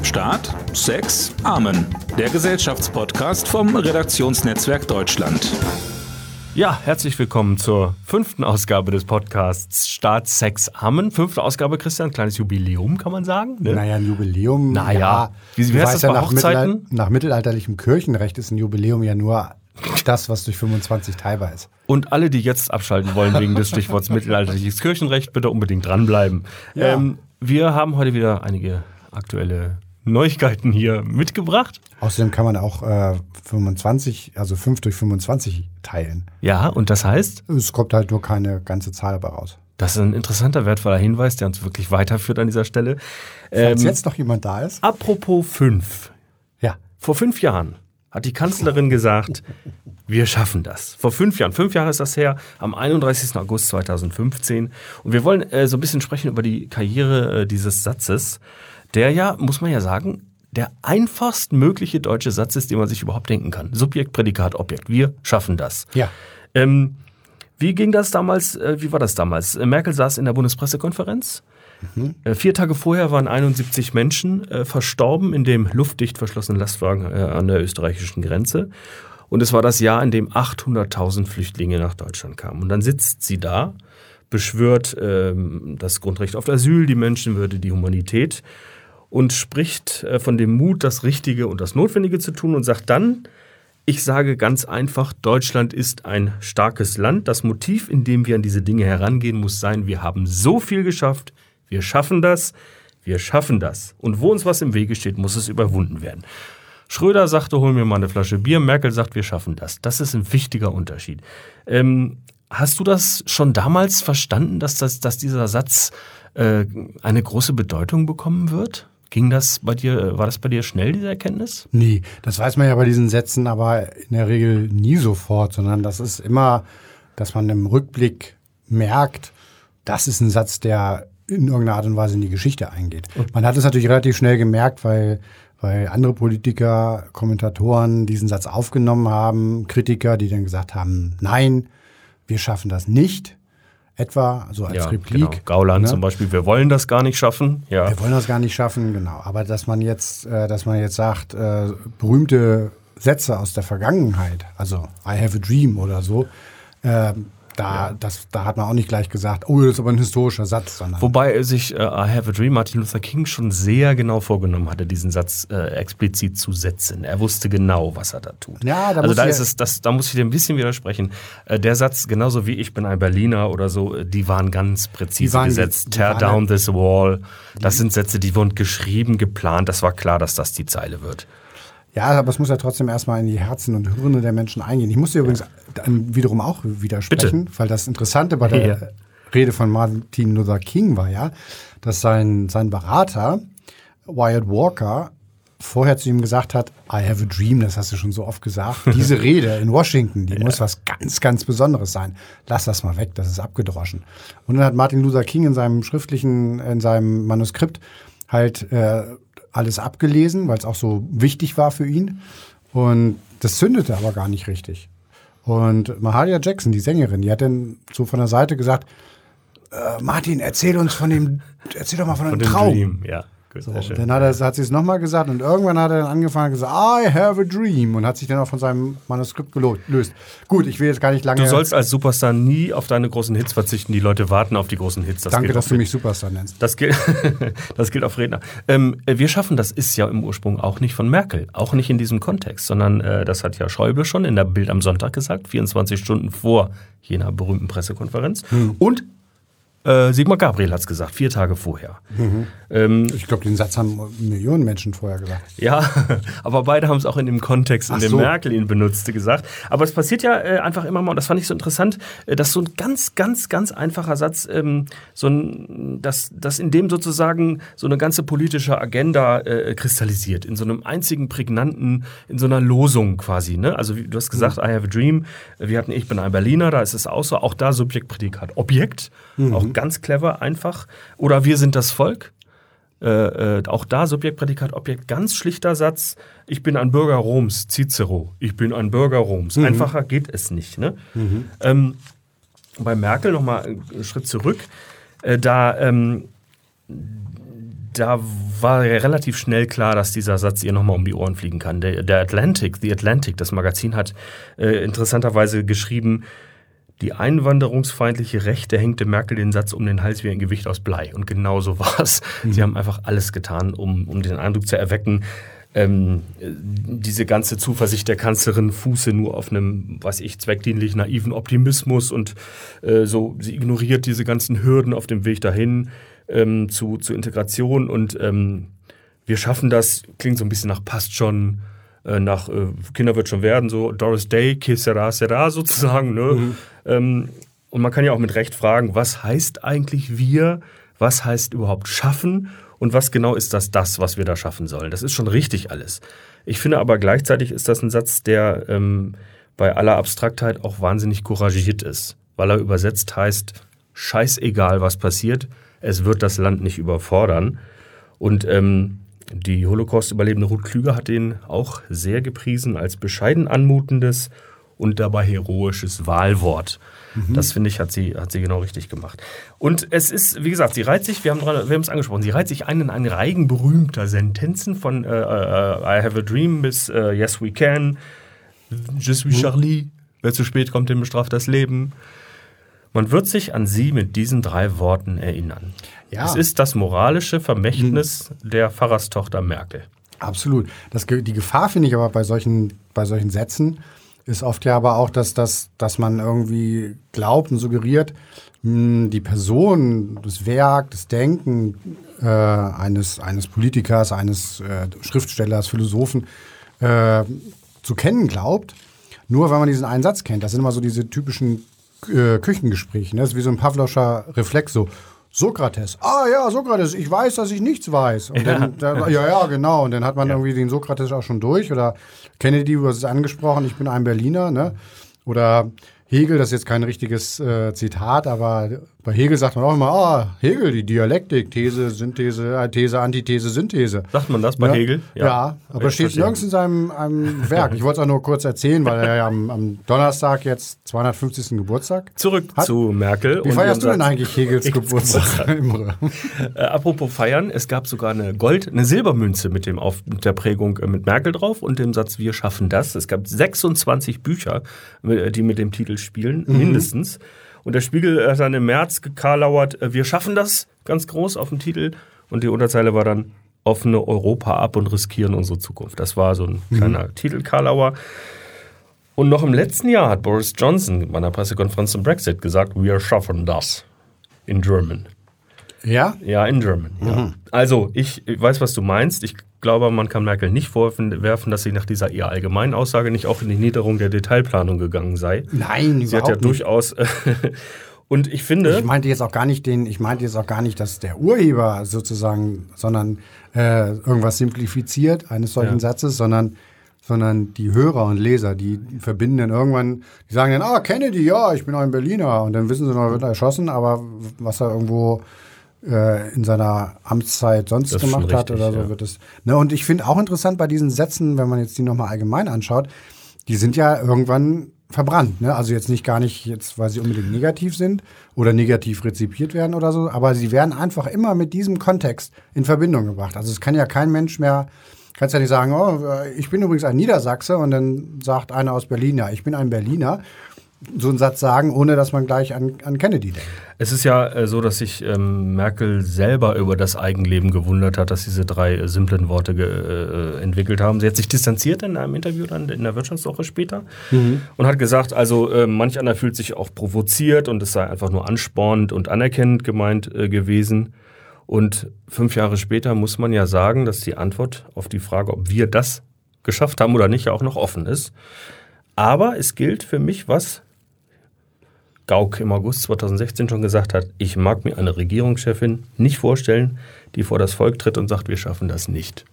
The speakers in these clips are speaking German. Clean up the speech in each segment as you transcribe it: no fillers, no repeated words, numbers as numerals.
Staat, Sex, Amen. Der Gesellschaftspodcast vom Redaktionsnetzwerk Deutschland. Ja, herzlich willkommen zur 5. Ausgabe des Podcasts Staat, Sex, Amen. 5. Ausgabe, Christian, kleines Jubiläum, kann man sagen. Ne? Naja, ein Jubiläum. Naja, ja. Wie heißt das bei Hochzeiten? Nach mittelalterlichem Kirchenrecht ist ein Jubiläum ja nur das, was durch 25 teilbar ist. Und alle, die jetzt abschalten wollen wegen des Stichworts mittelalterliches Kirchenrecht, bitte unbedingt dranbleiben. Ja. Wir haben heute wieder einige aktuelle Neuigkeiten hier mitgebracht. Außerdem kann man auch 25, also 5 durch 25 teilen. Ja, und das heißt? Es kommt halt nur keine ganze Zahl dabei raus. Das ist ein interessanter, wertvoller Hinweis, der uns wirklich weiterführt an dieser Stelle. Falls jetzt noch jemand da ist. Apropos 5. Ja. Vor 5 Jahren hat die Kanzlerin gesagt, wir schaffen das. Vor 5 Jahren. 5 Jahre ist das her, am 31. August 2015. Und wir wollen so ein bisschen sprechen über die Karriere dieses Satzes, der ja, muss man ja sagen, der einfachst mögliche deutsche Satz ist, den man sich überhaupt denken kann. Subjekt, Prädikat, Objekt. Wir schaffen das. Ja. Wie ging das damals? Wie war das damals? Merkel saß in der Bundespressekonferenz. 4 Tage vorher waren 71 Menschen verstorben in dem luftdicht verschlossenen Lastwagen an der österreichischen Grenze. Und es war das Jahr, in dem 800.000 Flüchtlinge nach Deutschland kamen. Und dann sitzt sie da, beschwört das Grundrecht auf Asyl, die Menschenwürde, die Humanität und spricht von dem Mut, das Richtige und das Notwendige zu tun und sagt dann, ich sage ganz einfach, Deutschland ist ein starkes Land. Das Motiv, in dem wir an diese Dinge herangehen, muss sein, wir haben so viel geschafft, wir schaffen das, wir schaffen das. Und wo uns was im Wege steht, muss es überwunden werden. Schröder sagte, hol mir mal eine Flasche Bier. Merkel sagt, wir schaffen das. Das ist ein wichtiger Unterschied. Hast du das schon damals verstanden, dass dieser Satz eine große Bedeutung bekommen wird? War das bei dir schnell, diese Erkenntnis? Nee, das weiß man ja bei diesen Sätzen aber in der Regel nie sofort, sondern das ist immer, dass man im Rückblick merkt, das ist ein Satz, der in irgendeiner Art und Weise in die Geschichte eingeht. Man hat es natürlich relativ schnell gemerkt, weil andere Politiker, Kommentatoren diesen Satz aufgenommen haben, Kritiker, die dann gesagt haben, nein, wir schaffen das nicht. Etwa, so als Replik. Genau. Gauland zum Beispiel, wir wollen das gar nicht schaffen. Ja. Wir wollen das gar nicht schaffen, genau. Aber dass man jetzt sagt, berühmte Sätze aus der Vergangenheit, also I have a dream oder so, da hat man auch nicht gleich gesagt, oh, das ist aber ein historischer Satz. Sondern Wobei sich I have a dream Martin Luther King schon sehr genau vorgenommen hatte, diesen Satz explizit zu setzen. Er wusste genau, was er da tut. Ja, da muss ich dir ein bisschen widersprechen. Der Satz, genauso wie ich bin ein Berliner oder so, die waren ganz präzise gesetzt. Tear down this wall. Das sind Sätze, die wurden geschrieben, geplant. Das war klar, dass das die Zeile wird. Ja, aber es muss ja trotzdem erstmal in die Herzen und Hirne der Menschen eingehen. Ich muss dir übrigens wiederum auch widersprechen, weil das Interessante bei der Rede von Martin Luther King war ja, dass sein Berater, Wyatt Walker, vorher zu ihm gesagt hat, I have a dream, das hast du schon so oft gesagt. Diese Rede in Washington, die muss was ganz, ganz Besonderes sein. Lass das mal weg, das ist abgedroschen. Und dann hat Martin Luther King in seinem Manuskript halt alles abgelesen, weil es auch so wichtig war für ihn. Und das zündete aber gar nicht richtig. Und Mahalia Jackson, die Sängerin, die hat dann so von der Seite gesagt, Martin, erzähl doch mal von dem Traum. Dream. Ja, gut, so, dann hat sie es nochmal gesagt und irgendwann hat er dann angefangen und gesagt, I have a dream und hat sich dann auch von seinem Manuskript gelöst. Gut, ich will jetzt gar nicht lange... Du sollst als Superstar nie auf deine großen Hits verzichten. Die Leute warten auf die großen Hits. Danke, dass du mich Superstar nennst. Das gilt auf Redner. Wir schaffen das ist ja im Ursprung auch nicht von Merkel. Auch nicht in diesem Kontext, sondern das hat ja Schäuble schon in der Bild am Sonntag gesagt, 24 Stunden vor jener berühmten Pressekonferenz. Und Sigmar Gabriel hat es gesagt, 4 Tage vorher. Ich glaube, den Satz haben Millionen Menschen vorher gesagt. Ja, aber beide haben es auch in dem Kontext, in dem Merkel ihn benutzte, gesagt. Aber es passiert ja einfach immer mal, und das fand ich so interessant, dass so ein ganz, ganz, ganz einfacher Satz, dass in dem sozusagen so eine ganze politische Agenda kristallisiert, in so einem einzigen prägnanten, in so einer Losung quasi. Ne? Also du hast gesagt, I have a dream, wir hatten Ich bin ein Berliner, da ist es auch so, auch da Subjekt, Prädikat, Objekt, auch ganz clever, einfach. Oder wir sind das Volk. Auch da Subjekt, Prädikat, Objekt, ganz schlichter Satz. Ich bin ein Bürger Roms, Cicero. Ich bin ein Bürger Roms. Einfacher geht es nicht. Ne? Bei Merkel nochmal einen Schritt zurück. da war ja relativ schnell klar, dass dieser Satz ihr nochmal um die Ohren fliegen kann. The Atlantic, das Magazin hat interessanterweise geschrieben, die einwanderungsfeindliche Rechte hängte Merkel den Satz um den Hals wie ein Gewicht aus Blei. Und genau so war es. Sie haben einfach alles getan, um den Eindruck zu erwecken, diese ganze Zuversicht der Kanzlerin fuße nur auf einem, zweckdienlich naiven Optimismus und sie ignoriert diese ganzen Hürden auf dem Weg dahin zu Integration und wir schaffen das, klingt so ein bisschen nach passt schon, nach Kinder wird schon werden, so Doris Day, que sera, sera sozusagen. Ne? Und man kann ja auch mit Recht fragen, was heißt eigentlich wir, was heißt überhaupt schaffen und was genau ist das, was wir da schaffen sollen. Das ist schon richtig alles. Ich finde aber gleichzeitig ist das ein Satz, der bei aller Abstraktheit auch wahnsinnig couragiert ist, weil er übersetzt heißt, scheißegal was passiert, es wird das Land nicht überfordern. Und die Holocaust-Überlebende Ruth Klüger hat den auch sehr gepriesen als bescheiden anmutendes und dabei heroisches Wahlwort. Das, finde ich, hat sie genau richtig gemacht. Und es ist, wie gesagt, sie reiht sich, wir haben es angesprochen, sie reiht sich ein in einen Reigen berühmter Sentenzen von I have a dream bis Yes we can, Je suis Charlie, wer zu spät kommt, den bestraft das Leben. Man wird sich an sie mit diesen 3 Worten erinnern. Ja. Es ist das moralische Vermächtnis der Pfarrerstochter Merkel. Absolut. Die Gefahr, finde ich aber bei solchen Sätzen, ist oft ja aber auch, dass man irgendwie glaubt und suggeriert, die Person, das Werk, das Denken eines Politikers, eines Schriftstellers, Philosophen zu kennen glaubt, nur weil man diesen einen Satz kennt. Das sind immer so diese typischen Küchengespräche. Ne? Das ist wie so ein Pavlovscher Reflex, so Sokrates. Ah ja, Sokrates, ich weiß, dass ich nichts weiß. Und dann, genau. Und dann hat man irgendwie den Sokrates auch schon durch. Oder Kennedy, du hast es angesprochen, ich bin ein Berliner. Ne? Oder Hegel, das ist jetzt kein richtiges Zitat, aber bei Hegel sagt man auch immer, Hegel, die Dialektik, These, Synthese, These, Antithese, Synthese. Sagt man das bei Hegel? Ja, aber steht nirgends in seinem Werk. Ich wollte es auch nur kurz erzählen, weil er ja am Donnerstag jetzt 250. Geburtstag Zurück hat. Zu Merkel. Wie feierst du denn eigentlich Hegels Geburtstag? Apropos feiern, es gab sogar eine Silbermünze mit der Prägung mit Merkel drauf und dem Satz, wir schaffen das. Es gab 26 Bücher, die mit dem Titel spielen, mindestens. Und der Spiegel hat dann im März gekarlauert, wir schaffen das, ganz groß auf dem Titel. Und die Unterzeile war dann, offene Europa ab und riskieren unsere Zukunft. Das war so ein kleiner Titel-Karlauer. Und noch im letzten Jahr hat Boris Johnson bei einer Pressekonferenz zum Brexit gesagt, wir schaffen das. In German. Ja? Ja, in German. Ja. Also, ich weiß, was du meinst. Ich glaube, man kann Merkel nicht vorwerfen, dass sie nach dieser eher allgemeinen Aussage nicht auch in die Niederung der Detailplanung gegangen sei. Nein, sie hat ja durchaus. Und ich finde. Ich meinte jetzt auch gar nicht, dass der Urheber sozusagen, sondern irgendwas simplifiziert eines solchen Satzes, sondern die Hörer und Leser, die verbinden dann irgendwann, die sagen dann, Kennedy, ja, ich bin auch ein Berliner. Und dann wissen sie noch, er wird erschossen, aber was er irgendwo in seiner Amtszeit sonst gemacht hat oder so wird es. Ne, und ich finde auch interessant bei diesen Sätzen, wenn man jetzt die nochmal allgemein anschaut, die sind ja irgendwann verbrannt. Ne? Also jetzt gar nicht, weil sie unbedingt negativ sind oder negativ rezipiert werden oder so, aber sie werden einfach immer mit diesem Kontext in Verbindung gebracht. Also es kann ja kein Mensch mehr, kannst ja nicht sagen, ich bin übrigens ein Niedersachse und dann sagt einer aus Berlin, ja, ich bin ein Berliner. So einen Satz sagen, ohne dass man gleich an Kennedy denkt. Es ist ja so, dass sich Merkel selber über das Eigenleben gewundert hat, dass diese 3 simplen Worte entwickelt haben. Sie hat sich distanziert in einem Interview dann in der Wirtschaftswoche später und hat gesagt, also manch einer fühlt sich auch provoziert und es sei einfach nur anspornend und anerkennend gemeint gewesen. Und 5 Jahre später muss man ja sagen, dass die Antwort auf die Frage, ob wir das geschafft haben oder nicht, ja auch noch offen ist. Aber es gilt für mich, was Gauck im August 2016 schon gesagt hat, ich mag mir eine Regierungschefin nicht vorstellen, die vor das Volk tritt und sagt, wir schaffen das nicht.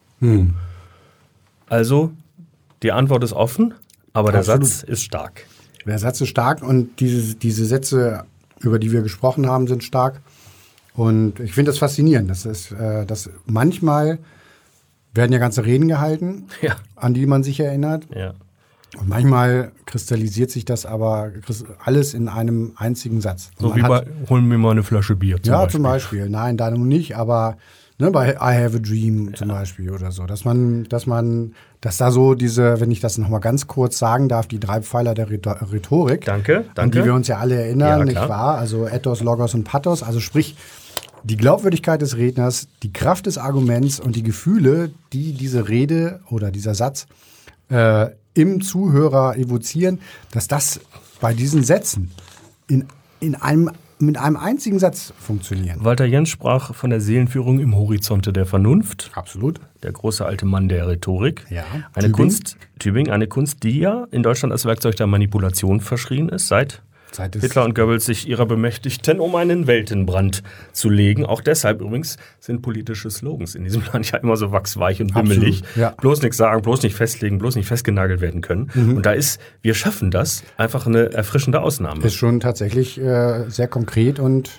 Also, die Antwort ist offen, aber der Satz ist stark. Der Satz ist stark und diese Sätze, über die wir gesprochen haben, sind stark. Und ich finde das faszinierend. Dass manchmal werden ja ganze Reden gehalten, an die man sich erinnert. Ja. Und manchmal kristallisiert sich das aber alles in einem einzigen Satz. So wie bei, holen wir mal eine Flasche Bier zum Beispiel. Nein, da nun nicht, aber Ne, bei I Have a Dream zum Beispiel oder so. Dass da so diese, wenn ich das nochmal ganz kurz sagen darf, die 3 Pfeiler der Rhetorik, Danke. an die wir uns ja alle erinnern, Ja, nicht klar. wahr? Also Ethos, Logos und Pathos, also sprich die Glaubwürdigkeit des Redners, die Kraft des Arguments und die Gefühle, die diese Rede oder dieser Satz im Zuhörer evozieren, dass das bei diesen Sätzen mit einem einzigen Satz funktionieren. Walter Jentsch sprach von der Seelenführung im Horizonte der Vernunft. Absolut. Der große alte Mann der Rhetorik. Ja. Tübingen, eine Kunst, die ja in Deutschland als Werkzeug der Manipulation verschrien ist, seit Hitler und Goebbels sich ihrer bemächtigten, um einen Weltenbrand zu legen. Auch deshalb übrigens sind politische Slogans in diesem Land ja immer so wachsweich und wimmelig. Ja. Bloß nichts sagen, bloß nicht festlegen, bloß nicht festgenagelt werden können. Und da ist, wir schaffen das, einfach eine erfrischende Ausnahme. Ist schon tatsächlich sehr konkret und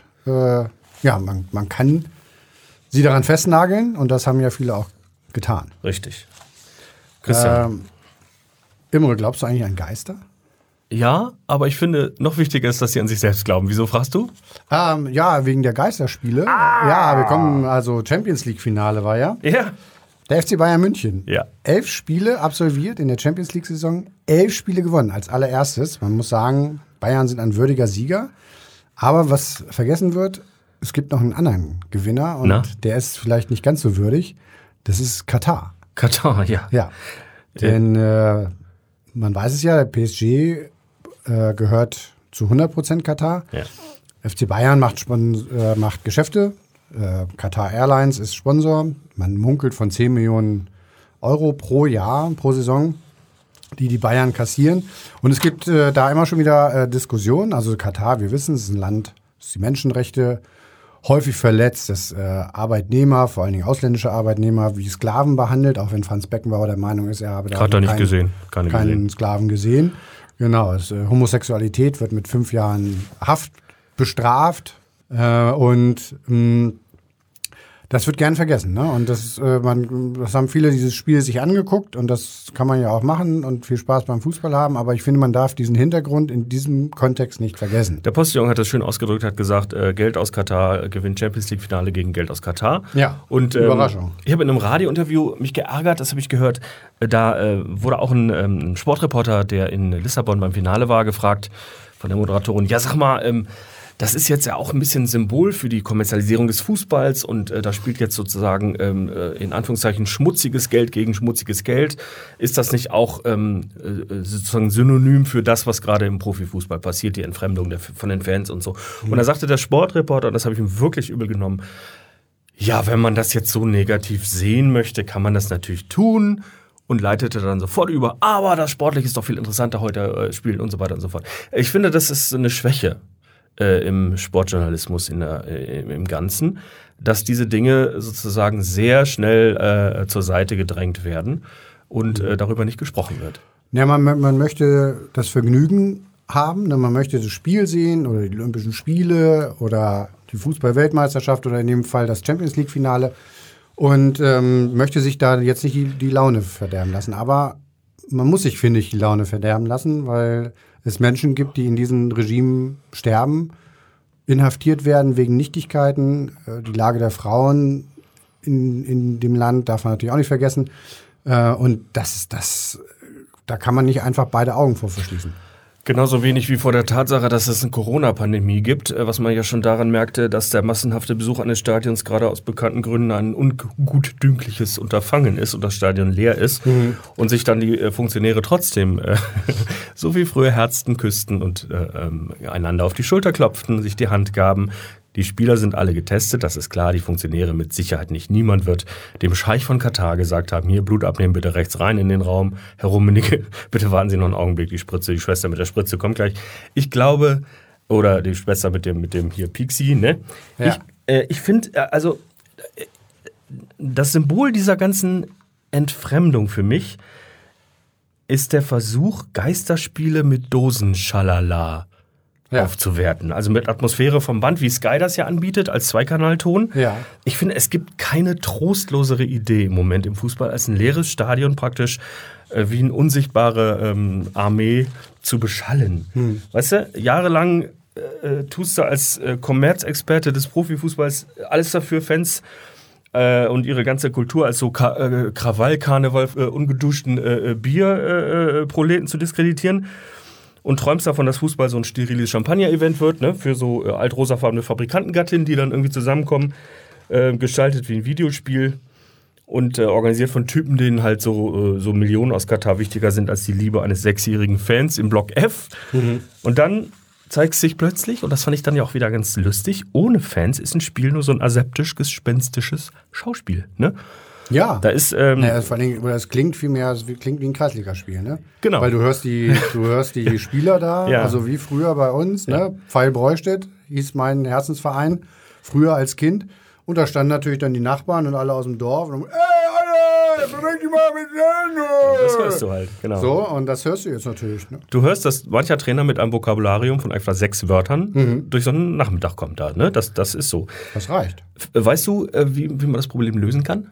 man kann sie daran festnageln und das haben ja viele auch getan. Richtig. Christian. Imre, glaubst du eigentlich an Geister? Ja, aber ich finde, noch wichtiger ist, dass sie an sich selbst glauben. Wieso fragst du? Wegen der Geisterspiele. Ja, wir kommen, also Champions League-Finale war ja. Ja. Der FC Bayern München. Ja. 11 Spiele absolviert in der Champions League-Saison, 11 Spiele gewonnen als allererstes. Man muss sagen, Bayern sind ein würdiger Sieger. Aber was vergessen wird, es gibt noch einen anderen Gewinner und der ist vielleicht nicht ganz so würdig. Das ist Katar. Katar, ja. Ja, denn man weiß es ja, der PSG gehört zu 100% Katar. Ja. FC Bayern macht Geschäfte. Qatar Airlines ist Sponsor. Man munkelt von 10 Millionen Euro pro Jahr, pro Saison, die Bayern kassieren. Und es gibt da immer schon wieder Diskussionen. Also Katar, wir wissen, es ist ein Land, das die Menschenrechte häufig verletzt, das Arbeitnehmer, vor allen Dingen ausländische Arbeitnehmer, wie Sklaven behandelt, auch wenn Franz Beckenbauer der Meinung ist, er habe da keinen Sklaven gesehen. Genau, Homosexualität wird mit 5 Jahren Haft bestraft und das wird gern vergessen. Ne? Und das haben viele dieses Spiel sich angeguckt und das kann man ja auch machen und viel Spaß beim Fußball haben, aber ich finde, man darf diesen Hintergrund in diesem Kontext nicht vergessen. Der Postillon hat das schön ausgedrückt, hat gesagt, Geld aus Katar gewinnt Champions League Finale gegen Geld aus Katar. Ja, und, Überraschung. Ich habe in einem Radiointerview mich geärgert, das habe ich gehört, da wurde auch ein Sportreporter, der in Lissabon beim Finale war, gefragt von der Moderatorin, ja sag mal, das ist jetzt ja auch ein bisschen Symbol für die Kommerzialisierung des Fußballs und da spielt jetzt sozusagen in Anführungszeichen schmutziges Geld gegen schmutziges Geld. Ist das nicht auch sozusagen synonym für das, was gerade im Profifußball passiert, die Entfremdung von den Fans und so? Und da sagte der Sportreporter, und das habe ich ihm wirklich übel genommen, ja, wenn man das jetzt so negativ sehen möchte, kann man das natürlich tun. Und leitete dann sofort über, aber das Sportliche ist doch viel interessanter heute spielen und so weiter und so fort. Ich finde, das ist eine Schwäche im Sportjournalismus im Ganzen, dass diese Dinge sozusagen sehr schnell zur Seite gedrängt werden und darüber nicht gesprochen wird. Ja, man möchte das Vergnügen haben, ne? Man möchte das Spiel sehen oder die Olympischen Spiele oder die Fußball-Weltmeisterschaft oder in dem Fall das Champions-League-Finale und möchte sich da jetzt nicht die Laune verderben lassen. Aber man muss sich, finde ich, die Laune verderben lassen, weil es Menschen gibt, die in diesem Regime sterben, inhaftiert werden wegen Nichtigkeiten. Die Lage der Frauen in dem Land darf man natürlich auch nicht vergessen. Und da kann man nicht einfach beide Augen vor verschließen. Genauso wenig wie vor der Tatsache, dass es eine Corona-Pandemie gibt, was man ja schon daran merkte, dass der massenhafte Besuch eines Stadions gerade aus bekannten Gründen ein ungutdüngliches Unterfangen ist und das Stadion leer ist und sich dann die Funktionäre trotzdem so wie früher herzten, küssten und einander auf die Schulter klopften, sich die Hand gaben. Die Spieler sind alle getestet, das ist klar, die Funktionäre mit Sicherheit nicht. Niemand wird dem Scheich von Katar gesagt haben, hier Blut abnehmen, bitte rechts rein in den Raum. Herr Rummenigge, bitte warten Sie noch einen Augenblick, die Schwester mit der Spritze kommt gleich. Ich glaube, oder die Schwester mit dem hier Pixi, ne? Ja. Ich finde, also das Symbol dieser ganzen Entfremdung für mich ist der Versuch, Geisterspiele mit Dosenschalala aufzuwerten. Also mit Atmosphäre vom Band, wie Sky das ja anbietet, als Zweikanalton. Ja. Ich finde, es gibt keine trostlosere Idee im Moment im Fußball, als ein leeres Stadion praktisch wie eine unsichtbare Armee zu beschallen. Weißt du, jahrelang tust du als Kommerzexperte des Profifußballs alles dafür, Fans und ihre ganze Kultur als so Krawall, Karneval, ungeduschten Bierproleten zu diskreditieren. Und träumst davon, dass Fußball so ein steriles Champagner-Event wird, ne? Für so altrosafarbene Fabrikantengattinnen, die dann irgendwie zusammenkommen, gestaltet wie ein Videospiel und organisiert von Typen, denen halt so Millionen aus Katar wichtiger sind als die Liebe eines 6-jährigen Fans im Block F. Und dann zeigt sich plötzlich, und das fand ich dann ja auch wieder ganz lustig, ohne Fans ist ein Spiel nur so ein aseptisch-gespenstisches Schauspiel, ne? Ja, da ist, vor allem, das klingt viel mehr, klingt wie ein Kreisligaspiel, ne? Genau. Weil du hörst die Spieler da, Ja. also wie früher bei uns, ne? Pfeil Breustedt hieß mein Herzensverein, früher als Kind. Und da standen natürlich dann die Nachbarn und alle aus dem Dorf und alle, beweg dich mal mit denen. Das hörst du halt, genau. So, und das hörst du jetzt natürlich, ne? Du hörst, dass mancher Trainer mit einem Vokabularium von etwa 6 Wörtern durch so einen Nachmittag kommt da, ne? Das ist so. Das reicht. Weißt du, wie man das Problem lösen kann?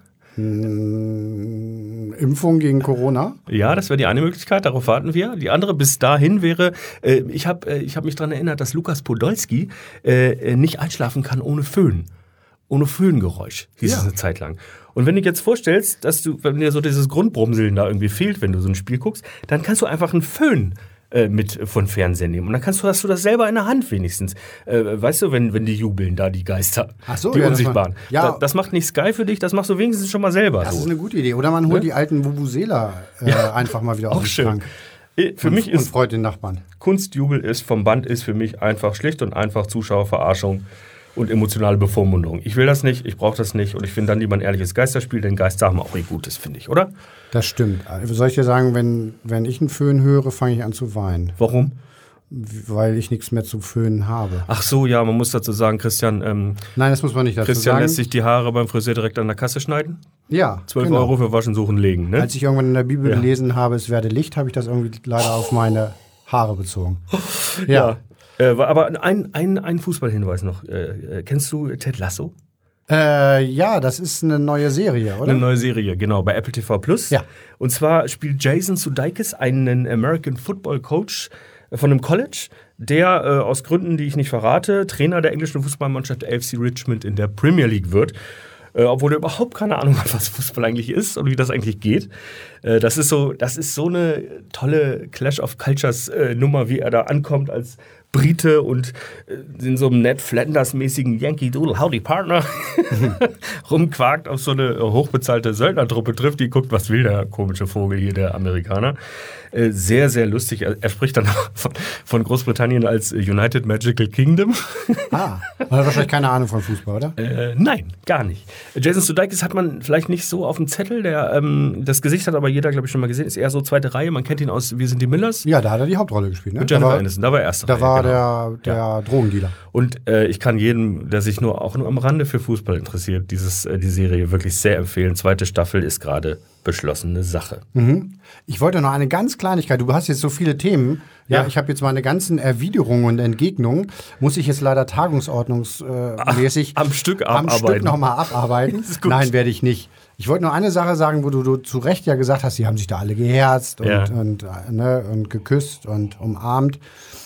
Impfung gegen Corona? Ja, das wäre die eine Möglichkeit, darauf warten wir. Die andere bis dahin wäre, ich hab mich daran erinnert, dass Lukas Podolski nicht einschlafen kann ohne Föhn. Ohne Föhngeräusch, hieß es eine Zeit lang. Und wenn du dir jetzt vorstellst, wenn dir so dieses Grundbrumseln da irgendwie fehlt, wenn du so ein Spiel guckst, dann kannst du einfach einen Föhn mit von Fernsehen nehmen. Und dann hast du das selber in der Hand wenigstens. Weißt du, wenn die jubeln, da die Geister, die Unsichtbaren. Das macht nicht Sky für dich, das machst du wenigstens schon mal selber. Das ist eine gute Idee. Oder man holt die alten Vuvuzela einfach mal wieder aus dem Schrank. Für mich ist freut den Nachbarn. Kunstjubel vom Band ist für mich einfach schlicht und einfach Zuschauerverarschung und emotionale Bevormundung. Ich will das nicht, ich brauche das nicht und ich finde dann lieber ein ehrliches Geisterspiel, denn Geister haben auch ihr Gutes, finde ich, oder? Das stimmt. Soll ich dir sagen, wenn ich einen Föhn höre, fange ich an zu weinen. Warum? Weil ich nichts mehr zu föhnen habe. Ach so, ja, man muss dazu sagen, Christian. Nein, das muss man nicht dazu Christian sagen. lässt sich die Haare beim Friseur direkt an der Kasse schneiden. Ja. 12 Euro für Waschen, Suchen, Legen, ne? Als ich irgendwann in der Bibel gelesen habe, es werde Licht, habe ich das irgendwie leider auf meine Haare bezogen. Ja. Aber ein Fußballhinweis noch. Kennst du Ted Lasso? Ja, das ist eine neue Serie, oder? Eine neue Serie, genau, bei Apple TV+. Ja. Und zwar spielt Jason Sudeikis einen American Football Coach von einem College, der aus Gründen, die ich nicht verrate, Trainer der englischen Fußballmannschaft AFC Richmond in der Premier League wird. Obwohl er überhaupt keine Ahnung hat, was Fußball eigentlich ist und wie das eigentlich geht. Das ist so eine tolle Clash of Cultures Nummer, wie er da ankommt als Brite und in so einem Ned Flanders-mäßigen Yankee Doodle Howdy Partner rumquakt, auf so eine hochbezahlte Söldnertruppe trifft, die guckt, was will der komische Vogel hier, der Amerikaner. Sehr, sehr lustig. Er spricht dann von Großbritannien als United Magical Kingdom. Man hat wahrscheinlich keine Ahnung von Fußball, oder? Nein, gar nicht. Jason Sudeikis hat man vielleicht nicht so auf dem Zettel. Das Gesicht hat aber jeder, glaube ich, schon mal gesehen. Ist eher so zweite Reihe. Man kennt ihn aus Wir sind die Millers. Ja, da hat er die Hauptrolle gespielt. Ne? Mit Jennifer Aniston. Da war er erste Reihe. Da war der Drogendealer. Und ich kann jedem, der sich auch nur am Rande für Fußball interessiert, die Serie wirklich sehr empfehlen. 2. Staffel ist gerade beschlossene Sache. Ich wollte noch eine ganz Kleinigkeit. Du hast jetzt so viele Themen. Ja, ich habe jetzt meine ganzen Erwiderungen und Entgegnungen. Muss ich jetzt leider tagungsordnungsmäßig am Stück nochmal abarbeiten. Nein, werde ich nicht. Ich wollte nur eine Sache sagen, wo du zu Recht ja gesagt hast, sie haben sich da alle geherzt und geküsst und umarmt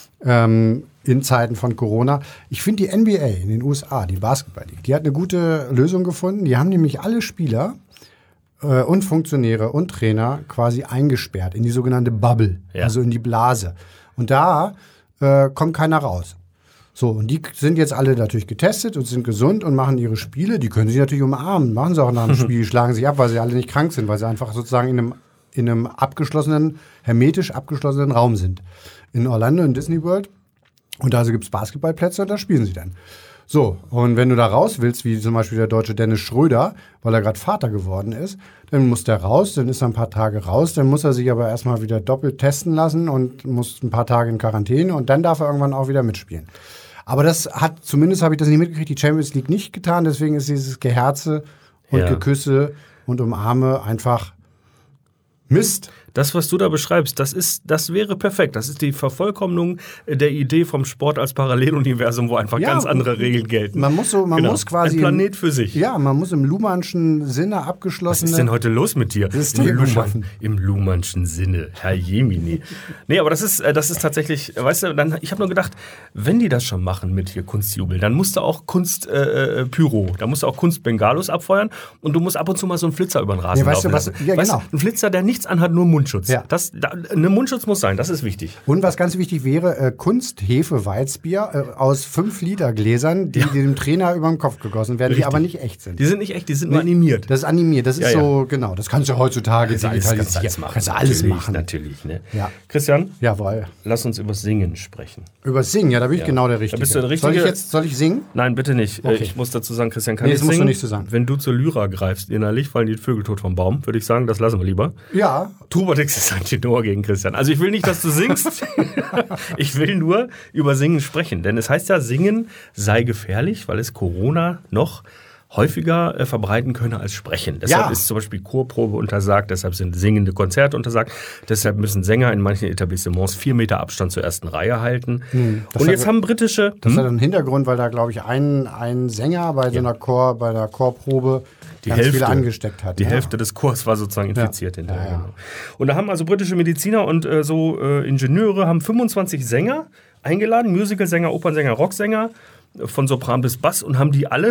in Zeiten von Corona. Ich finde die NBA in den USA, die Basketball League, die hat eine gute Lösung gefunden. Die haben nämlich alle Spieler und Funktionäre und Trainer quasi eingesperrt in die sogenannte Bubble, also in die Blase. Und da kommt keiner raus. So, und die sind jetzt alle natürlich getestet und sind gesund und machen ihre Spiele. Die können sich natürlich umarmen, machen sie auch nach dem Spiel, schlagen sich ab, weil sie alle nicht krank sind, weil sie einfach sozusagen in einem hermetisch abgeschlossenen Raum sind. In Orlando, in Disney World. Und da gibt es Basketballplätze und da spielen sie dann. So, und wenn du da raus willst, wie zum Beispiel der deutsche Dennis Schröder, weil er gerade Vater geworden ist, dann muss der raus, dann ist er ein paar Tage raus, dann muss er sich aber erstmal wieder doppelt testen lassen und muss ein paar Tage in Quarantäne und dann darf er irgendwann auch wieder mitspielen. Aber zumindest habe ich das nicht mitgekriegt, die Champions League nicht getan, deswegen ist dieses Geherze und Geküsse und Umarme einfach Mist. Das, was du da beschreibst, das wäre perfekt. Das ist die Vervollkommnung der Idee vom Sport als Paralleluniversum, wo einfach ganz andere Regeln gelten. Man muss quasi... Ein Planet für sich. Ja, man muss im Luhmannschen Sinne abgeschlossene... Was ist denn heute los mit dir? Systeme schaffen. Im Luhmannschen Sinne, Herr Jemini. Nee, aber das ist tatsächlich, weißt du, ich habe nur gedacht, wenn die das schon machen mit hier Kunstjubel, dann musst du auch Kunst-Pyro, da musst du auch Kunst-Bengalos abfeuern und du musst ab und zu mal so einen Flitzer über den Rasen laufen lassen. Genau. Ein Flitzer, der nichts anhat, nur Mundschutz. Ja. Ein Mundschutz muss sein, das ist wichtig. Und was ganz wichtig wäre, Kunst-Hefe-Weizbier aus 5-Liter-Gläsern, die dem Trainer über den Kopf gegossen werden, die aber nicht echt sind. Die sind nicht echt, die sind nur animiert. Das ist animiert, das ist so, genau, das kannst du heutzutage digitalisieren. Kannst du alles machen. Natürlich, ne? Ja. Christian? Jawohl. Lass uns über Singen sprechen. Über Singen, ja, da bin ich genau der Richtige. Da bist du der Richtige. Soll ich singen? Nein, bitte nicht. Okay. Ich muss dazu sagen, Christian kann nicht das musst singen. du nicht so sagen. Wenn du zur Lyra greifst innerlich, fallen die Vögel tot vom Baum, würde ich sagen, das lassen wir lieber. Ja. Turbodix ist ein Tenor gegen Christian. Also ich will nicht, dass du singst. Ich will nur über Singen sprechen. Denn es heißt ja, Singen sei gefährlich, weil es Corona noch häufiger verbreiten könne als Sprechen. Deshalb ist zum Beispiel Chorprobe untersagt, deshalb sind singende Konzerte untersagt, deshalb müssen Sänger in manchen Etablissements 4 Meter Abstand zur ersten Reihe halten. Und jetzt haben britische... Das hat einen Hintergrund, weil da, glaube ich, ein Sänger bei so einer bei der Chorprobe ganz viele angesteckt hat. Die Hälfte des Chors war sozusagen infiziert hinterher. Ja. Genau. Und da haben also britische Mediziner und Ingenieure haben 25 Sänger eingeladen, Musicalsänger, Opernsänger, Rocksänger, von Sopran bis Bass und haben die alle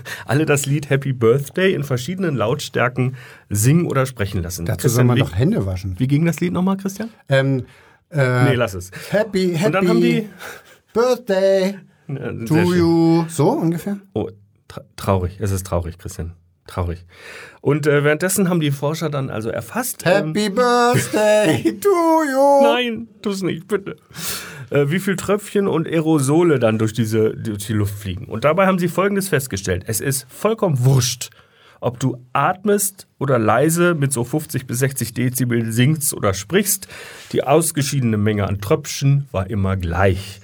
das Lied Happy Birthday in verschiedenen Lautstärken singen oder sprechen lassen. Dazu soll man doch Hände waschen. Wie ging das Lied nochmal, Christian? Nee, lass es. Happy und dann haben die Birthday to you. So ungefähr? Oh, traurig. Es ist traurig, Christian. Traurig. Und währenddessen haben die Forscher dann also erfasst... Happy Birthday to you. Nein, tu's nicht, bitte. Wie viel Tröpfchen und Aerosole dann durch die Luft fliegen. Und dabei haben sie Folgendes festgestellt. Es ist vollkommen wurscht, ob du atmest oder leise mit so 50 bis 60 Dezibel singst oder sprichst. Die ausgeschiedene Menge an Tröpfchen war immer gleich.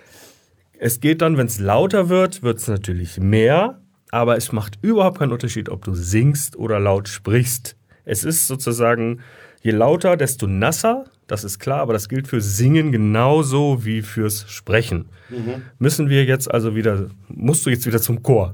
Es geht dann, wenn es lauter wird, wird es natürlich mehr. Aber es macht überhaupt keinen Unterschied, ob du singst oder laut sprichst. Es ist sozusagen, je lauter, desto nasser, das ist klar, aber das gilt für Singen genauso wie fürs Sprechen. Musst du jetzt wieder zum Chor?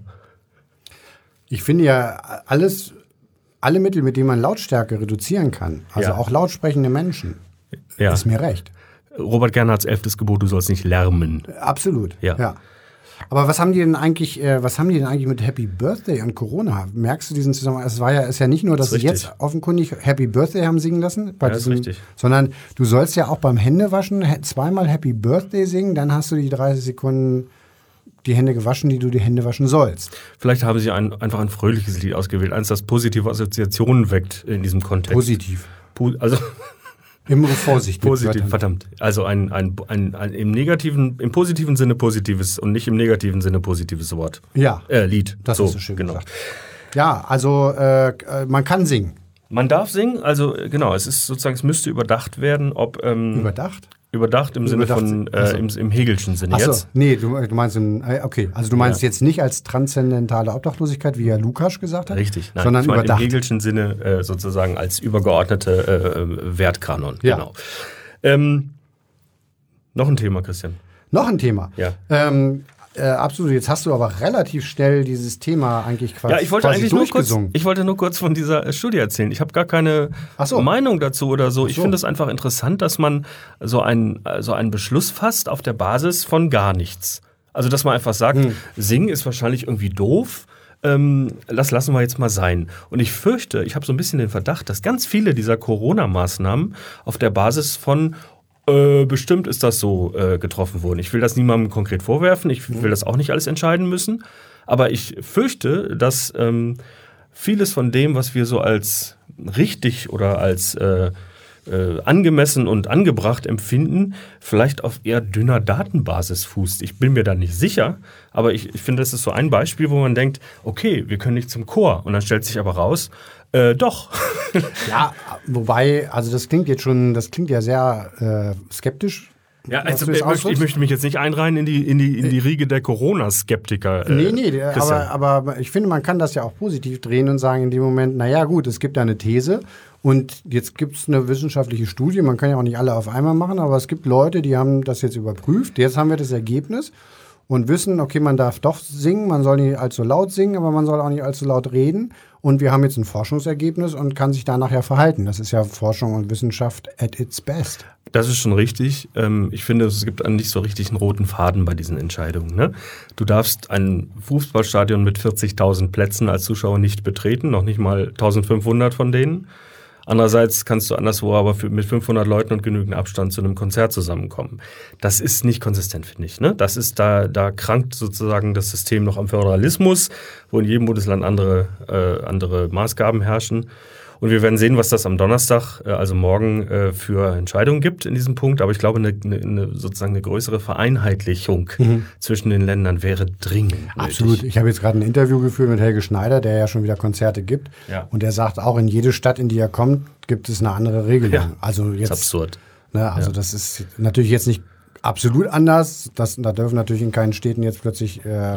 Ich finde ja, alle Mittel, mit denen man Lautstärke reduzieren kann, also auch laut sprechende Menschen, ist mir recht. Robert Gernhardts 11. Gebot, du sollst nicht lärmen. Absolut, ja. Aber was haben die denn eigentlich mit Happy Birthday und Corona? Merkst du diesen Zusammenhang? Es ist ja nicht nur, dass sie jetzt offenkundig Happy Birthday haben singen lassen, das ist richtig. Sondern du sollst ja auch beim Händewaschen zweimal Happy Birthday singen, dann hast du die 30 Sekunden die Hände gewaschen, die du die Hände waschen sollst. Vielleicht haben sie einfach ein fröhliches Lied ausgewählt, eins, das positive Assoziationen weckt in diesem Kontext. Positiv. Also immer Vorsicht. Positiv, verdammt. Also ein im positiven Sinne positives und nicht im negativen Sinne positives Wort. Ja. Lied. Das hast du schön gesagt. Ja, also man kann singen. Man darf singen, also genau, es müsste überdacht werden, ob... Überdacht? Überdacht im Sinne von, im Hegelschen Sinne jetzt. Nee, du meinst, okay, also du meinst jetzt nicht als transzendentale Obdachlosigkeit, wie ja Lukas gesagt hat. Richtig, nein, sondern überdacht. Im Hegelschen Sinne sozusagen als übergeordnete Wertkanon. Ja. Genau. Noch ein Thema, Christian. Noch ein Thema? Ja. Absolut, jetzt hast du aber relativ schnell dieses Thema eigentlich quasi ich wollte nur kurz von dieser Studie erzählen. Ich habe gar keine Meinung dazu oder so. Ich finde es einfach interessant, dass man so einen Beschluss fasst auf der Basis von gar nichts. Also, dass man einfach sagt, Singen ist wahrscheinlich irgendwie doof. Das lassen wir jetzt mal sein. Und ich fürchte, ich habe so ein bisschen den Verdacht, dass ganz viele dieser Corona-Maßnahmen auf der Basis von bestimmt ist das so getroffen worden. Ich will das niemandem konkret vorwerfen. Ich will das auch nicht alles entscheiden müssen. Aber ich fürchte, dass vieles von dem, was wir so als richtig oder als angemessen und angebracht empfinden, vielleicht auf eher dünner Datenbasis fußt. Ich bin mir da nicht sicher, aber ich finde, das ist so ein Beispiel, wo man denkt, okay, wir können nicht zum Chor. Und dann stellt sich aber raus, doch. Ja, wobei, also das klingt ja sehr skeptisch. Ja, also ich möchte mich jetzt nicht einreihen in die Riege der Corona-Skeptiker. Nee, aber ich finde, man kann das ja auch positiv drehen und sagen in dem Moment, naja gut, es gibt da eine These und jetzt gibt es eine wissenschaftliche Studie, man kann ja auch nicht alle auf einmal machen, aber es gibt Leute, die haben das jetzt überprüft, jetzt haben wir das Ergebnis und wissen, okay, man darf doch singen, man soll nicht allzu laut singen, aber man soll auch nicht allzu laut reden. Und wir haben jetzt ein Forschungsergebnis und kann sich danach ja verhalten. Das ist ja Forschung und Wissenschaft at its best. Das ist schon richtig. Ich finde, es gibt nicht so richtig einen roten Faden bei diesen Entscheidungen. Ne? Du darfst ein Fußballstadion mit 40.000 Plätzen als Zuschauer nicht betreten, noch nicht mal 1.500 von denen. Andererseits kannst du anderswo aber mit 500 Leuten und genügend Abstand zu einem Konzert zusammenkommen. Das ist nicht konsistent, finde ich. Ne? Das ist da krankt sozusagen das System noch am Föderalismus, wo in jedem Bundesland andere Maßgaben herrschen. Und wir werden sehen, was das am Donnerstag, also morgen, für Entscheidungen gibt in diesem Punkt. Aber ich glaube, sozusagen eine größere Vereinheitlichung zwischen den Ländern wäre dringend nötig. Absolut. Ich habe jetzt gerade ein Interview geführt mit Helge Schneider, der ja schon wieder Konzerte gibt. Ja. Und der sagt auch, in jede Stadt, in die er kommt, gibt es eine andere Regelung. Ja. Also jetzt, das ist absurd. Ne, also das ist natürlich jetzt nicht absolut anders. Da dürfen natürlich in keinen Städten jetzt plötzlich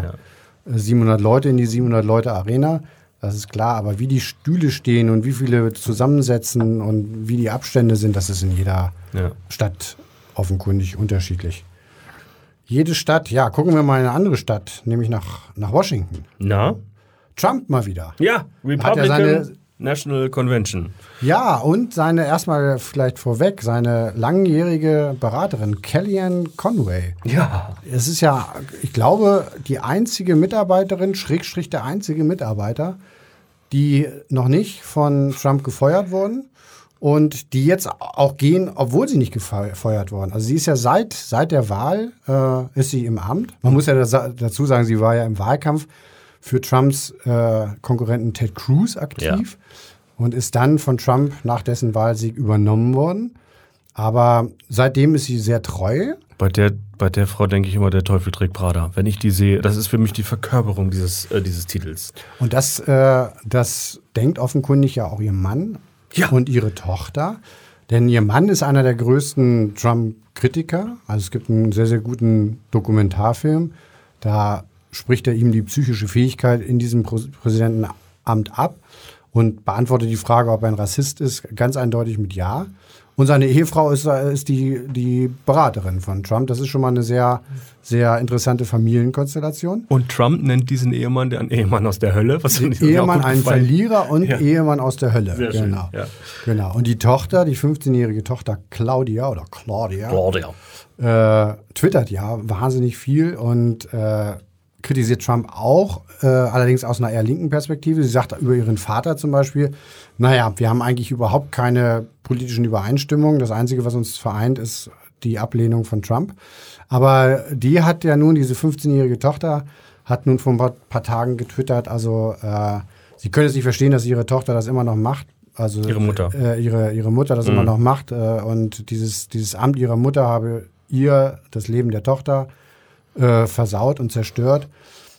700 Leute in die 700 Leute Arena. Das ist klar, aber wie die Stühle stehen und wie viele zusammensetzen und wie die Abstände sind, das ist in jeder Stadt offenkundig unterschiedlich. Jede Stadt, gucken wir mal in eine andere Stadt, nämlich nach Washington. Na? Trump mal wieder. Ja, Republican National Convention. Ja, und erstmal vielleicht vorweg, seine langjährige Beraterin Kellyanne Conway. Ja. Es ist ja, ich glaube, die einzige Mitarbeiterin, / der einzige Mitarbeiter, die noch nicht von Trump gefeuert wurden und die jetzt auch gehen, obwohl sie nicht gefeuert wurden. Also sie ist ja seit der Wahl, ist sie im Amt. Man muss ja dazu sagen, sie war ja im Wahlkampf für Trumps Konkurrenten Ted Cruz aktiv und ist dann von Trump nach dessen Wahlsieg übernommen worden. Aber seitdem ist sie sehr treu. Bei der Frau denke ich immer, der Teufel trägt Prada. Wenn ich die sehe, das ist für mich die Verkörperung dieses Titels. Und das denkt offenkundig ja auch ihr Mann und ihre Tochter. Denn ihr Mann ist einer der größten Trump-Kritiker. Also es gibt einen sehr, sehr guten Dokumentarfilm. Da spricht er ihm die psychische Fähigkeit in diesem Präsidentenamt ab und beantwortet die Frage, ob er ein Rassist ist, ganz eindeutig mit Ja. Und seine Ehefrau ist die Beraterin von Trump. Das ist schon mal eine sehr, sehr interessante Familienkonstellation. Und Trump nennt diesen Ehemann den Ehemann aus der Hölle. Was Ehemann, ein Verlierer und Ehemann aus der Hölle. Sehr genau. Schön, ja. Genau. Und die Tochter, die 15-jährige Tochter Claudia, twittert ja wahnsinnig viel und kritisiert Trump auch, allerdings aus einer eher linken Perspektive. Sie sagt über ihren Vater zum Beispiel, naja, wir haben eigentlich überhaupt keine politischen Übereinstimmungen. Das Einzige, was uns vereint, ist die Ablehnung von Trump. Aber die hat ja nun, diese 15-jährige Tochter, hat nun vor ein paar Tagen getwittert, also sie können es nicht verstehen, dass ihre Tochter das immer noch macht. Also ihre Mutter. Ihre Mutter das immer noch macht. Und dieses Amt ihrer Mutter habe ihr das Leben der Tochter versaut und zerstört.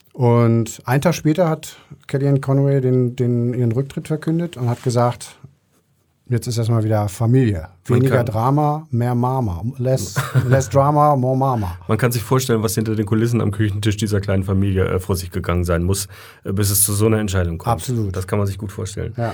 Und einen Tag später hat Kellyanne Conway ihren Rücktritt verkündet und hat gesagt, jetzt ist erstmal wieder Familie. Weniger Drama, mehr Mama. Less Drama, more Mama. Man kann sich vorstellen, was hinter den Kulissen am Küchentisch dieser kleinen Familie vor sich gegangen sein muss, bis es zu so einer Entscheidung kommt. Absolut. Das kann man sich gut vorstellen. Ja.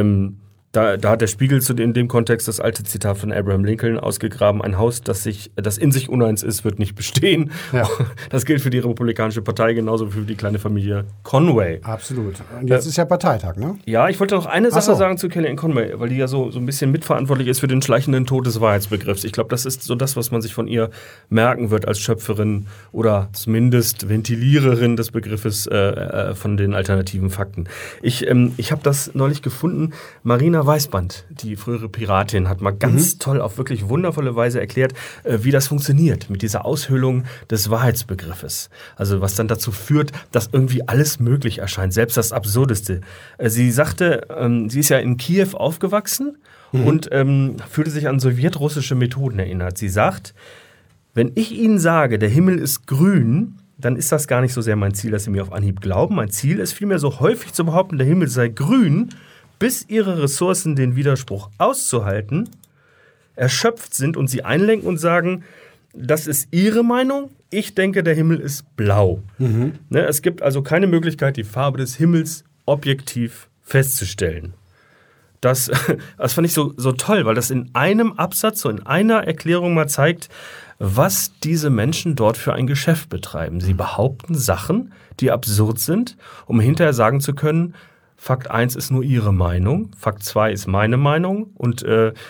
Da hat der Spiegel in dem Kontext das alte Zitat von Abraham Lincoln ausgegraben: Ein Haus, das in sich uneins ist, wird nicht bestehen. Ja. Das gilt für die Republikanische Partei genauso wie für die kleine Familie Conway. Absolut. Und jetzt ist ja Parteitag, ne? Ja, ich wollte noch eine Sache sagen zu Kellyanne Conway, weil die ja so ein bisschen mitverantwortlich ist für den schleichenden Tod des Wahrheitsbegriffs. Ich glaube, das ist so das, was man sich von ihr merken wird als Schöpferin oder zumindest Ventiliererin des Begriffes von den alternativen Fakten. Ich habe das neulich gefunden. Marina Weißband, die frühere Piratin, hat mal ganz toll auf wirklich wundervolle Weise erklärt, wie das funktioniert mit dieser Aushöhlung des Wahrheitsbegriffes. Also was dann dazu führt, dass irgendwie alles möglich erscheint, selbst das Absurdeste. Sie sagte, sie ist ja in Kiew aufgewachsen und fühlte sich an sowjetrussische Methoden erinnert. Sie sagt, wenn ich Ihnen sage, der Himmel ist grün, dann ist das gar nicht so sehr mein Ziel, dass Sie mir auf Anhieb glauben. Mein Ziel ist vielmehr so häufig zu behaupten, der Himmel sei grün, bis ihre Ressourcen, den Widerspruch auszuhalten, erschöpft sind und sie einlenken und sagen, das ist Ihre Meinung. Ich denke, der Himmel ist blau. Ne, es gibt also keine Möglichkeit, die Farbe des Himmels objektiv festzustellen. Das fand ich so toll, weil das in einem Absatz, so in einer Erklärung mal zeigt, was diese Menschen dort für ein Geschäft betreiben. Sie behaupten Sachen, die absurd sind, um hinterher sagen zu können, Fakt 1 ist nur Ihre Meinung, Fakt 2 ist meine Meinung und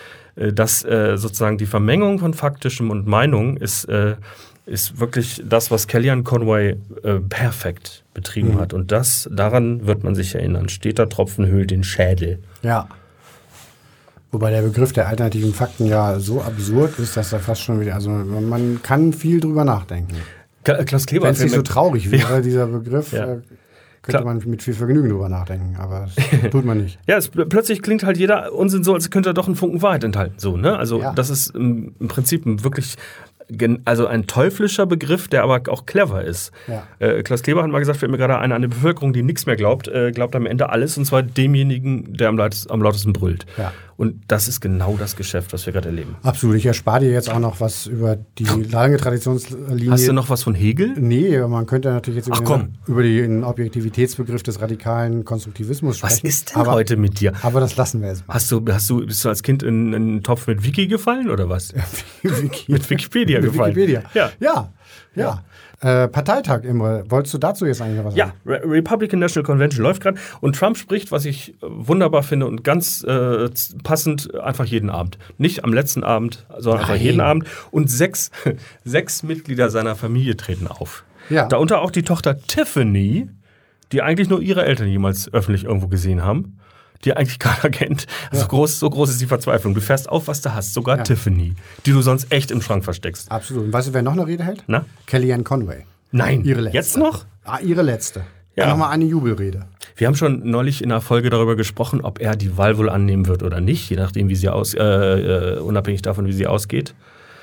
sozusagen die Vermengung von Faktischem und Meinung ist wirklich das, was Kellyanne Conway perfekt betrieben hat. Und daran wird man sich erinnern. Steter Tropfen höhlt den Schädel. Ja. Wobei der Begriff der alternativen Fakten ja so absurd ist, dass er fast schon wieder, also man kann viel drüber nachdenken. Klaus Kleber. Wenn es nicht so traurig wäre, dieser Begriff, könnte man mit viel Vergnügen drüber nachdenken, aber das tut man nicht. Ja, plötzlich klingt halt jeder Unsinn so, als könnte er doch einen Funken Wahrheit enthalten. So, ne? Also das ist im Prinzip wirklich ein teuflischer Begriff, der aber auch clever ist. Ja. Klaus Kleber hat mal gesagt, fällt mir gerade eine Bevölkerung, die nichts mehr glaubt, glaubt am Ende alles, und zwar demjenigen, der am lautesten brüllt. Ja. Und das ist genau das Geschäft, was wir gerade erleben. Absolut. Ich erspare dir jetzt auch noch was über die lange Traditionslinie. Hast du noch was von Hegel? Nee, man könnte natürlich jetzt über den Objektivitätsbegriff des radikalen Konstruktivismus sprechen. Was ist denn heute mit dir? Aber das lassen wir jetzt mal. Bist du als Kind in einen Topf mit Wiki gefallen oder was? Mit Wikipedia gefallen? Wikipedia. Ja. Parteitag, Imre. Wolltest du dazu jetzt eigentlich noch was sagen? Ja, Republican National Convention läuft gerade und Trump spricht, was ich wunderbar finde und ganz passend, einfach jeden Abend. Nicht am letzten Abend, sondern einfach jeden Abend. Und sechs Mitglieder seiner Familie treten auf. Ja. Darunter auch die Tochter Tiffany, die eigentlich nur ihre Eltern jemals öffentlich irgendwo gesehen haben. Die eigentlich keiner kennt. Also so groß ist die Verzweiflung. Du fährst auf, was du hast. Sogar Tiffany, die du sonst echt im Schrank versteckst. Absolut. Und weißt du, wer noch eine Rede hält? Na? Kellyanne Conway. Nein. Ihre letzte. Jetzt noch? Ihre letzte. Ja. Nochmal eine Jubelrede. Wir haben schon neulich in einer Folge darüber gesprochen, ob er die Wahl wohl annehmen wird oder nicht, je nachdem, wie sie unabhängig davon, wie sie ausgeht.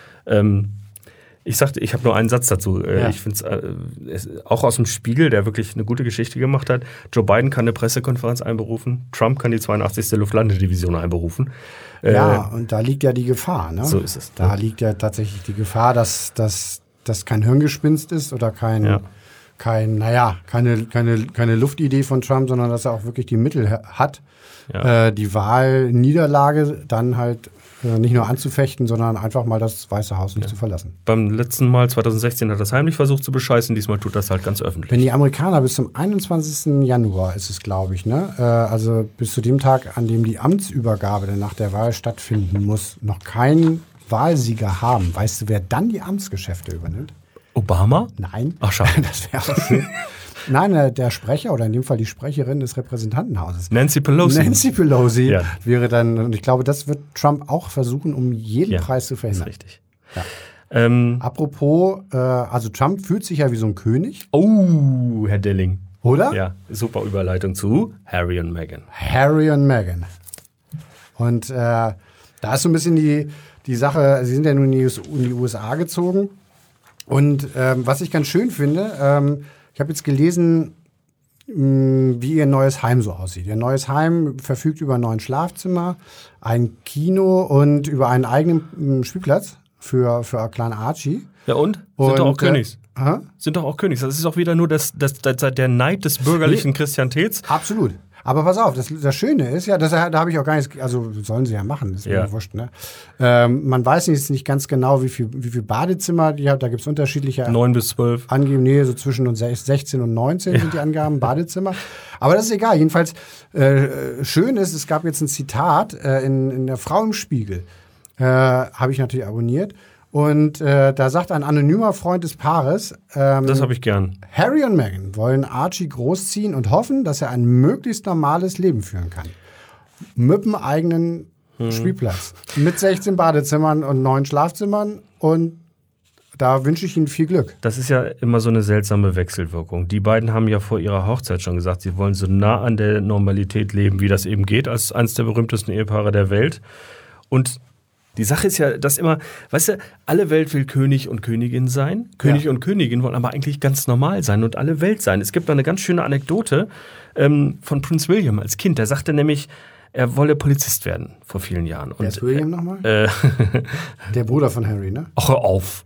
Ich sagte, ich habe nur einen Satz dazu. Ich finde es auch aus dem Spiegel, der wirklich eine gute Geschichte gemacht hat. Joe Biden kann eine Pressekonferenz einberufen, Trump kann die 82. Luftlandedivision einberufen. Und da liegt ja die Gefahr. Ne? So ist es. Da liegt ja tatsächlich die Gefahr, dass das kein Hirngespinst ist oder keine Luftidee von Trump, sondern dass er auch wirklich die Mittel hat, die Wahlniederlage dann halt nicht nur anzufechten, sondern einfach mal das Weiße Haus nicht zu verlassen. Beim letzten Mal, 2016, hat er das heimlich versucht zu bescheißen. Diesmal tut das halt ganz öffentlich. Wenn die Amerikaner bis zum 21. Januar ist es, glaube ich, ne? Also bis zu dem Tag, an dem die Amtsübergabe nach der Wahl stattfinden muss, noch keinen Wahlsieger haben. Weißt du, wer dann die Amtsgeschäfte übernimmt? Obama? Nein. Ach, schade. Das wäre auch schön. Nein, der Sprecher oder in dem Fall die Sprecherin des Repräsentantenhauses. Nancy Pelosi wäre dann, und ich glaube, das wird Trump auch versuchen, um jeden Preis zu verhindern. Das ist richtig. Ja. Apropos, also Trump fühlt sich ja wie so ein König. Oh, Herr Delling. Oder? Ja, super Überleitung zu Harry und Meghan. Harry und Meghan. Und da ist so ein bisschen die Sache, sie sind ja nun in die USA gezogen. Und was ich ganz schön finde, ich habe jetzt gelesen, wie ihr neues Heim so aussieht. Ihr neues Heim verfügt über 9 Schlafzimmer, ein Kino und über einen eigenen Spielplatz für kleinen Archie. Ja und? Sind doch auch Königs. Sind doch auch Königs. Das ist auch wieder nur der Neid des bürgerlichen Christianitäts. Absolut. Aber pass auf, das Schöne ist ja, da habe ich auch gar nichts, also sollen sie ja machen, das ist mir wurscht, ne? Man weiß nicht ganz genau, wie viel Badezimmer die hat, da gibt es unterschiedliche 9 bis 12. Angaben, nee, so zwischen 16 und 19 sind die Angaben, Badezimmer. Aber das ist egal, jedenfalls schön ist, es gab jetzt ein Zitat in der Frau im Spiegel, habe ich natürlich abonniert. Und da sagt ein anonymer Freund des Paares, das habe ich gern. Harry und Meghan wollen Archie großziehen und hoffen, dass er ein möglichst normales Leben führen kann. Mit einem eigenen Spielplatz. Mit 16 Badezimmern und 9 Schlafzimmern. Und da wünsche ich Ihnen viel Glück. Das ist ja immer so eine seltsame Wechselwirkung. Die beiden haben ja vor ihrer Hochzeit schon gesagt, sie wollen so nah an der Normalität leben, wie das eben geht, als eines der berühmtesten Ehepaare der Welt. Und die Sache ist ja, dass immer, weißt du, alle Welt will König und Königin sein. König und Königin wollen aber eigentlich ganz normal sein und alle Welt sein. Es gibt da eine ganz schöne Anekdote von Prince William als Kind. Der sagte nämlich, er wolle Polizist werden vor vielen Jahren. Wer ist William nochmal? Der Bruder von Harry, ne? Ach, hör auf.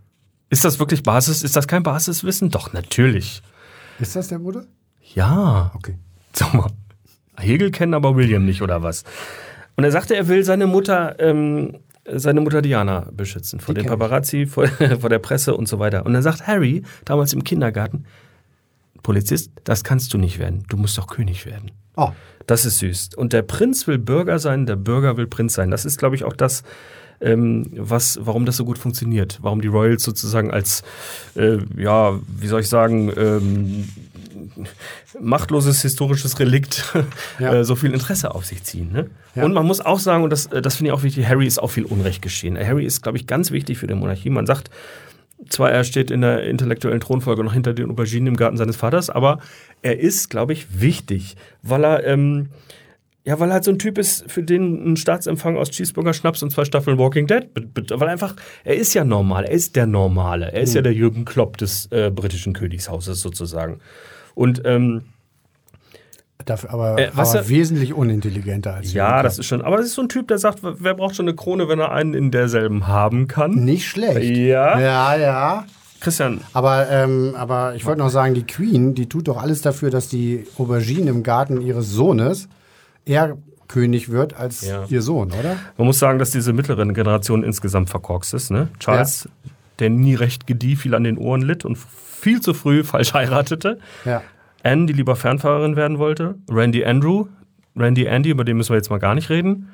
Ist das wirklich Basis? Ist das kein Basiswissen? Doch, natürlich. Ist das der Bruder? Ja. Okay. Sag mal, Hegel kennen aber William nicht, oder was? Und er sagte, er will seine Mutter Diana beschützen vor den Paparazzi, vor der Presse und so weiter. Und dann sagt Harry, damals im Kindergarten, Polizist, das kannst du nicht werden. Du musst doch König werden. Oh. Das ist süß. Und der Prinz will Bürger sein, der Bürger will Prinz sein. Das ist, glaube ich, auch das, warum das so gut funktioniert. Warum die Royals sozusagen als, wie soll ich sagen, machtloses historisches Relikt so viel Interesse auf sich ziehen. Ne? Ja. Und man muss auch sagen, und das finde ich auch wichtig, Harry ist auch viel Unrecht geschehen. Harry ist, glaube ich, ganz wichtig für die Monarchie. Man sagt zwar, er steht in der intellektuellen Thronfolge noch hinter den Auberginen im Garten seines Vaters, aber er ist, glaube ich, wichtig, weil er halt so ein Typ ist, für den ein Staatsempfang aus Cheeseburger, Schnaps und 2 Staffeln Walking Dead, weil einfach, er ist ja normal, er ist der Normale, er ist ja der Jürgen Klopp des britischen Königshauses sozusagen. Und dafür aber wesentlich unintelligenter als ja, das ist schon. Aber es ist so ein Typ, der sagt, wer braucht schon eine Krone, wenn er einen in derselben haben kann? Nicht schlecht. Ja. Ja. Christian. Aber ich wollte noch sagen, die Queen, die tut doch alles dafür, dass die Aubergine im Garten ihres Sohnes eher König wird als ihr Sohn, oder? Man muss sagen, dass diese mittlere Generation insgesamt verkorkst ist. Ne? Charles, der nie recht gedieh, viel an den Ohren litt und viel zu früh falsch heiratete. Ja. Anne, die lieber Fernfahrerin werden wollte. Randy Andy, über den müssen wir jetzt mal gar nicht reden.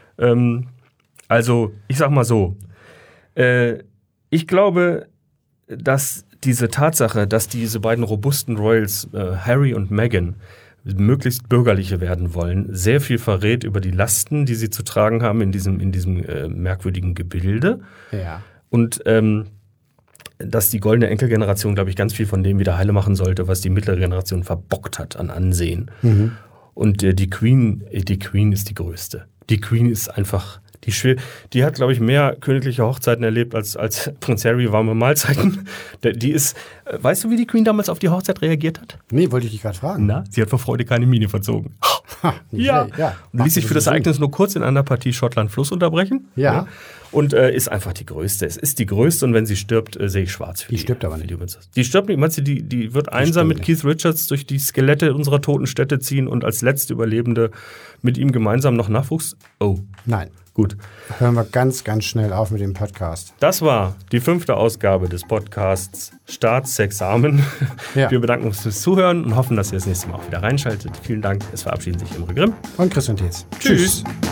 Also, ich sag mal so. Ich glaube, dass diese Tatsache, dass diese beiden robusten Royals, Harry und Meghan, möglichst bürgerliche werden wollen, sehr viel verrät über die Lasten, die sie zu tragen haben in diesem merkwürdigen Gebilde. Ja. Und dass die goldene Enkelgeneration, glaube ich, ganz viel von dem wieder heile machen sollte, was die mittlere Generation verbockt hat an Ansehen. Mhm. Und die Queen ist die größte. Die Queen ist einfach, die hat, glaube ich, mehr königliche Hochzeiten erlebt als Prinz Harry warme Mahlzeiten. Die ist, weißt du, wie die Queen damals auf die Hochzeit reagiert hat? Nee, wollte ich dich gerade fragen. Na, sie hat vor Freude keine Miene verzogen. Ja. Und ließ sich für das Ereignis nur kurz in einer Partie Schottland-Fluss unterbrechen. Ja. Und ist einfach die Größte. Es ist die Größte und wenn sie stirbt, sehe ich schwarz für die. Die stirbt aber nicht. Die stirbt nicht. Meinst du, die wird einsam mit Keith Richards durch die Skelette unserer toten Städte ziehen und als letzte Überlebende mit ihm gemeinsam noch Nachwuchs? Oh. Nein. Gut. Hören wir ganz, ganz schnell auf mit dem Podcast. Das war die 5. Ausgabe des Podcasts Staatsexamen. Ja. Wir bedanken uns fürs Zuhören und hoffen, dass ihr das nächste Mal auch wieder reinschaltet. Vielen Dank. Es verabschieden sich Imre Grimm und Christian Tietz. Tschüss.